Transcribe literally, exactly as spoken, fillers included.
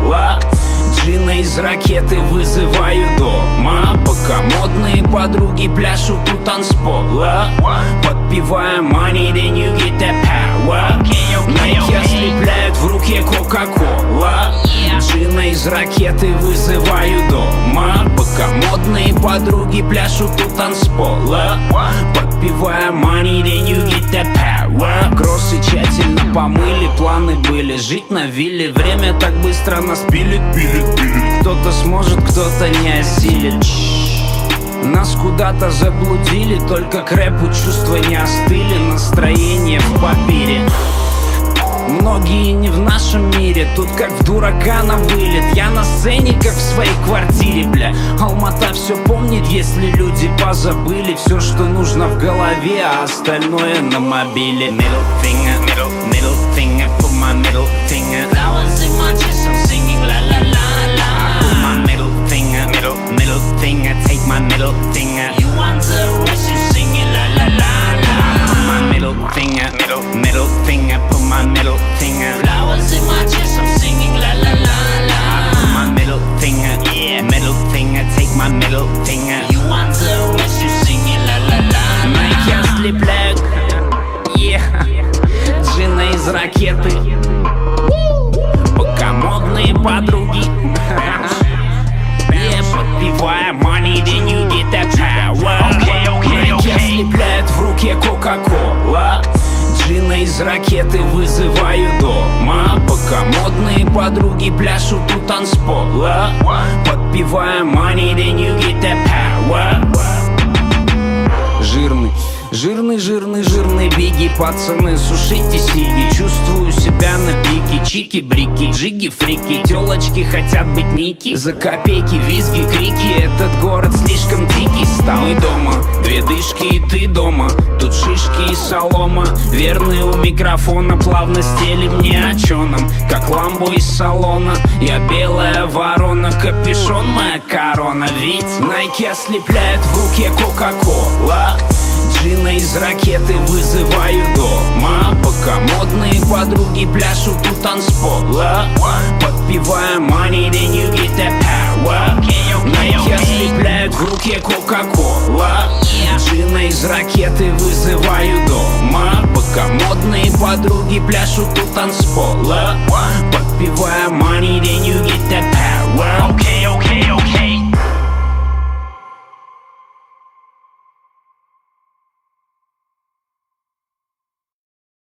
кока-кола. Джина из ракеты вызываю дома, пока модные подруги пляшут у танцпола. Подпевая money, then you get that power. Найки ослепляют, в руке кока-кола. Джина из ракеты вызываю дома, пока модные подруги пляшут у танцпола. Подпевая money, then you get that power. Кроссы тщательно помыли, планы были жить на вилле. Время так быстро нас пилит, пилит, пилит. Кто-то сможет, кто-то не осилит. Нас куда-то заблудили, только к рэпу чувства не остыли. Настроение в папире. Многие не в нашем мире, тут как в дурака на вылет. Я на сцене, как в своей квартире, бля. Алмата все помнит, если люди позабыли все, что нужно в голове, а остальное на мобиле. Middle finger, middle, middle finger, put my middle finger. Flowers in my chest, I'm singing la la la la. I put my middle finger, middle, middle finger, take my middle finger. You want the rest, you singing la la la la. I put my middle finger, middle, middle finger, put my middle finger. Flowers in my chest, I'm singing la la la la. I put my middle finger, yeah, middle finger, take my middle finger. You want the rest, you singing la la la. Найки ослепляют, yeah. Джина из ракеты, пока модные подруги, yeah, подпевая money, then you get that power. Найки ослепляют, в руке кока-кола. Джина из ракеты вызываю дома, пока модные подруги пляшут у танцпола. Подпевая money, then you get that power. Жирный, жирный, жирный, жирный биги. Пацаны, сушите сиги. Чувствую себя на пике. Чики-брики, джиги-фрики. Телочки хотят быть ники. За копейки, визги, крики. Этот город слишком дикий стал. Мы дома, две дышки и ты дома. Тут шишки и солома. Верный у микрофона, плавно стелим ни о чём. Как ламбо из салона. Я белая ворона, капюшон моя корона. Ведь найки ослепляют, в руке кока-кола. Джина из ракеты вызываю дома, пока модные подруги пляшут у танцпола. Подпевая money, then you get that power. Найки ослепляют, в руке кока-кола. Джина из ракеты вызываю дома, пока модные подруги пляшут у танцпола. Подпевая money, then you get that power.